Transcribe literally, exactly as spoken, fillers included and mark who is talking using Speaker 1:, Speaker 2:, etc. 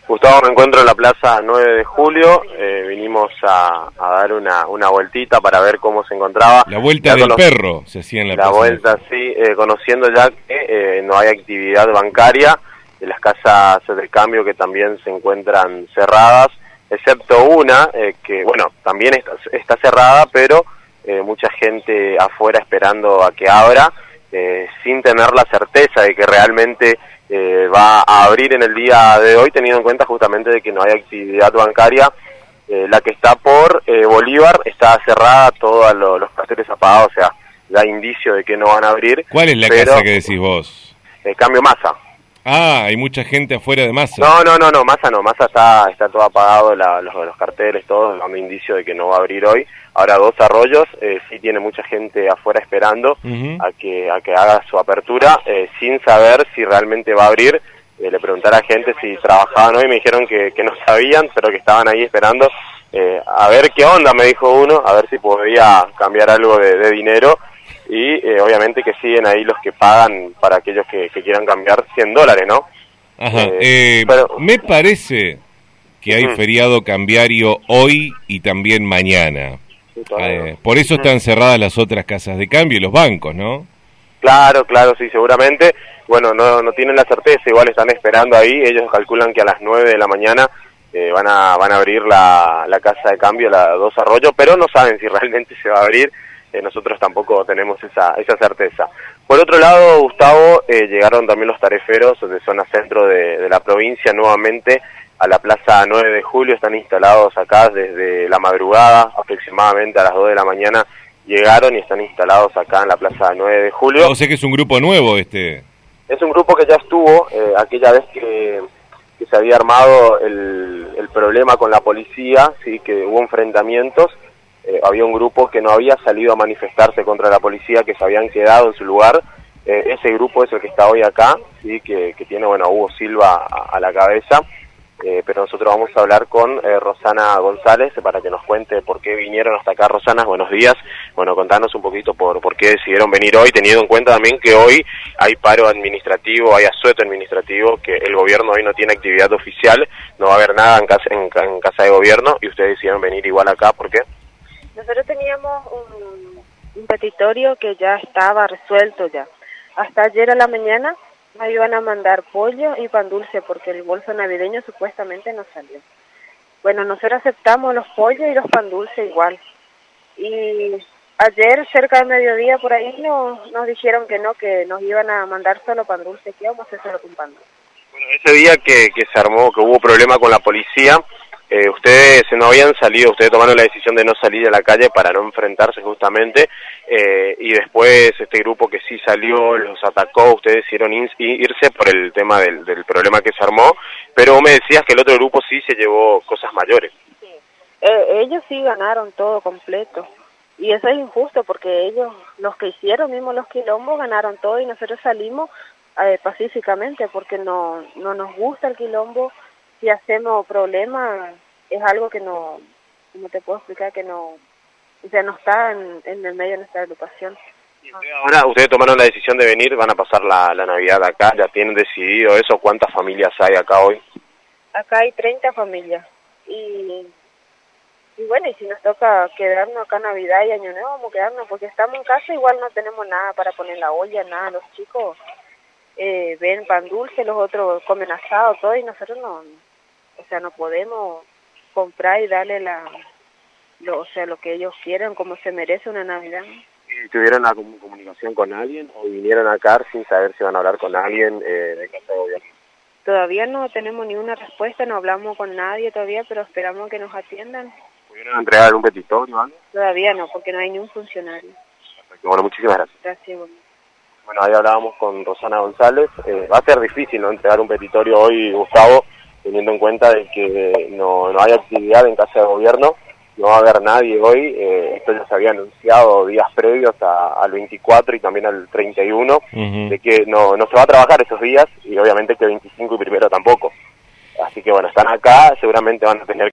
Speaker 1: Gustavo, me encuentro en la plaza nueve de julio, eh, vinimos a, a dar una, una vueltita para ver cómo se encontraba.
Speaker 2: La vuelta del perro se hacía en la plaza.
Speaker 1: La vuelta, sí, eh, conociendo ya que eh, no hay actividad bancaria, de las casas de cambio que también se encuentran cerradas, excepto una, eh, que bueno, también está, está cerrada, pero eh, mucha gente afuera esperando a que abra, eh, sin tener la certeza de que realmente Eh, va a abrir en el día de hoy, teniendo en cuenta justamente de que no hay actividad bancaria. Eh, la que está por eh, Bolívar está cerrada, todos lo, los carteles apagados, o sea, da indicio de que no van a abrir.
Speaker 2: ¿Cuál es la
Speaker 1: pero,
Speaker 2: casa que decís vos?
Speaker 1: Eh, Cambio Masa.
Speaker 2: Ah, hay mucha gente afuera de Masa.
Speaker 1: No, no, no, no, Masa no, Masa está, está todo apagado, la, los, los carteles, todo, dando indicio de que no va a abrir hoy. Ahora Dos Arroyos, eh, sí tiene mucha gente afuera esperando uh-huh. a que a que haga su apertura, eh, sin saber si realmente va a abrir. Eh, le pregunté a la gente si trabajaban hoy, me dijeron que, que no sabían, pero que estaban ahí esperando. Eh, a ver qué onda, me dijo uno, a ver si podía cambiar algo de, de dinero. Y eh, obviamente que siguen ahí los que pagan para aquellos que, que quieran cambiar cien dólares, ¿no?
Speaker 2: Ajá, eh, eh, pero... me parece que hay uh-huh. feriado cambiario hoy y también mañana. Eh, por eso están cerradas las otras casas de cambio y los bancos, ¿no?
Speaker 1: Claro, claro, sí, seguramente. Bueno, no no tienen la certeza, igual están esperando ahí. Ellos calculan que a las nueve de la mañana eh, van a van a abrir la, la casa de cambio, la Dos Arroyos, pero no saben si realmente se va a abrir. Eh, nosotros tampoco tenemos esa esa certeza. Por otro lado, Gustavo, eh, llegaron también los tareferos de zona centro de, de la provincia nuevamente a la plaza nueve de julio, están instalados acá desde la madrugada, aproximadamente a las dos de la mañana llegaron y están instalados acá en la plaza nueve de julio.
Speaker 2: O sea que es un grupo nuevo este.
Speaker 1: Es un grupo que ya estuvo, eh, aquella vez que, que se había armado el, el problema con la policía, sí, que hubo enfrentamientos, eh, había un grupo que no había salido a manifestarse contra la policía, que se habían quedado en su lugar. Eh, ese grupo es el que está hoy acá, sí, que, que tiene, bueno, a Hugo Silva a, a la cabeza. Eh, pero nosotros vamos a hablar con eh, Rosana González para que nos cuente por qué vinieron hasta acá. Rosana, buenos días. Bueno, contanos un poquito por, por qué decidieron venir hoy, teniendo en cuenta también que hoy hay paro administrativo, hay asueto administrativo, que el gobierno hoy no tiene actividad oficial, no va a haber nada en casa, en, en casa de gobierno, y ustedes decidieron venir igual acá. ¿Por qué?
Speaker 3: Nosotros teníamos un, un petitorio que ya estaba resuelto ya. Hasta ayer a la mañana me iban a mandar pollo y pan dulce porque el bolso navideño supuestamente no salió. Bueno, nosotros aceptamos los pollos y los pan dulce igual. Y ayer, cerca del mediodía, por ahí nos, nos dijeron que no, que nos iban a mandar solo pan dulce, que íbamos a hacer solo con pan dulce.
Speaker 1: Bueno, ese día que, que se armó, que hubo problema con la policía, eh, ustedes no habían salido, ustedes tomaron la decisión de no salir a la calle para no enfrentarse justamente, eh, y después este grupo que sí salió los atacó, ustedes decidieron in, irse por el tema del, del problema que se armó, pero vos me decías que el otro grupo sí se llevó cosas mayores.
Speaker 3: Sí. Eh, ellos sí ganaron todo completo, y eso es injusto porque ellos, los que hicieron mismo los quilombos, ganaron todo y nosotros salimos eh, pacíficamente porque no, no nos gusta el quilombo. Si hacemos problemas, es algo que no, no te puedo explicar, que no, o sea, no está en, en el medio de nuestra agrupación.
Speaker 1: ¿Y usted ahora, ustedes tomaron la decisión de venir, van a pasar la, la Navidad acá, ya tienen decidido eso? ¿Cuántas familias hay acá hoy?
Speaker 3: Acá hay treinta familias, y, y bueno, y si nos toca quedarnos acá Navidad y Año Nuevo, vamos a quedarnos, porque estamos en casa, igual no tenemos nada para poner la olla, nada, los chicos eh, ven pan dulce, los otros comen asado, todo, y nosotros no... O sea, no podemos comprar y darle la, lo, o sea, lo que ellos quieren, como se merece una Navidad.
Speaker 1: ¿Y tuvieron la comunicación con alguien o vinieron acá sin saber si van a hablar con alguien eh, de casa de gobierno?
Speaker 3: Todavía no tenemos ni una respuesta, no hablamos con nadie todavía, pero esperamos que nos atiendan.
Speaker 1: ¿Pudieron entregar un petitorio o algo?
Speaker 3: Todavía no, porque no hay ni un funcionario.
Speaker 1: Perfecto. Bueno, muchísimas gracias.
Speaker 3: Gracias, bueno.
Speaker 1: Bueno, ahí hablábamos con Rosana González. Eh, va a ser difícil, ¿no?, entregar un petitorio hoy, Gustavo, teniendo en cuenta de que no, no hay actividad en casa de gobierno, no va a haber nadie hoy. Eh, esto ya se había anunciado días previos a, al veinticuatro y también al treinta y uno, uh-huh. de que no, no se va a trabajar esos días, y obviamente que veinticinco y primero tampoco. Así que bueno, están acá, seguramente van a tener